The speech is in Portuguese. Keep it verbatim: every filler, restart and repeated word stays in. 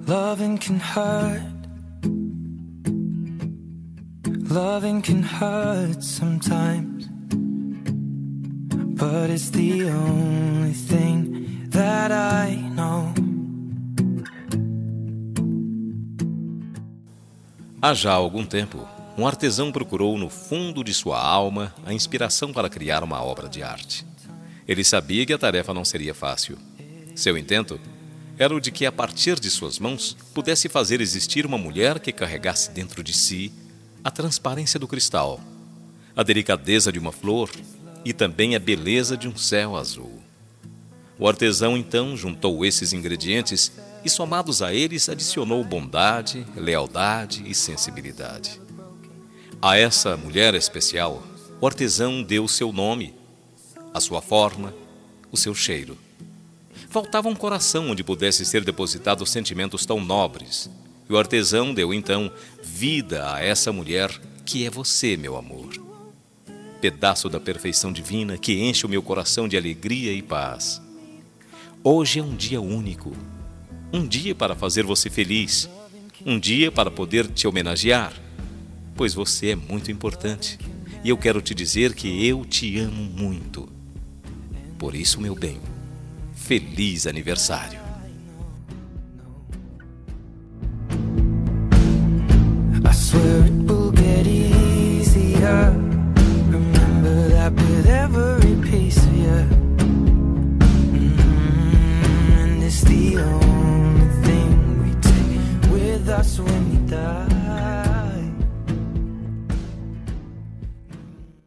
Loving can hurt. Loving can hurt sometimes, but it's the only thing that I know. Há já algum tempo, um artesão procurou no fundo de sua alma a inspiração para criar uma obra de arte. Ele sabia que a tarefa não seria fácil. Seu intento era o de que, a partir de suas mãos, pudesse fazer existir uma mulher que carregasse dentro de si a transparência do cristal, a delicadeza de uma flor e também a beleza de um céu azul. O artesão, então, juntou esses ingredientes e, somados a eles, adicionou bondade, lealdade e sensibilidade. A essa mulher especial, o artesão deu o seu nome, a sua forma, o seu cheiro. Faltava um coração onde pudesse ser depositados sentimentos tão nobres. E o artesão deu, então, vida a essa mulher que é você, meu amor. Pedaço da perfeição divina que enche o meu coração de alegria e paz. Hoje é um dia único. Um dia para fazer você feliz. Um dia para poder te homenagear. Pois você é muito importante. E eu quero te dizer que eu te amo muito. Por isso, meu bem, feliz aniversário.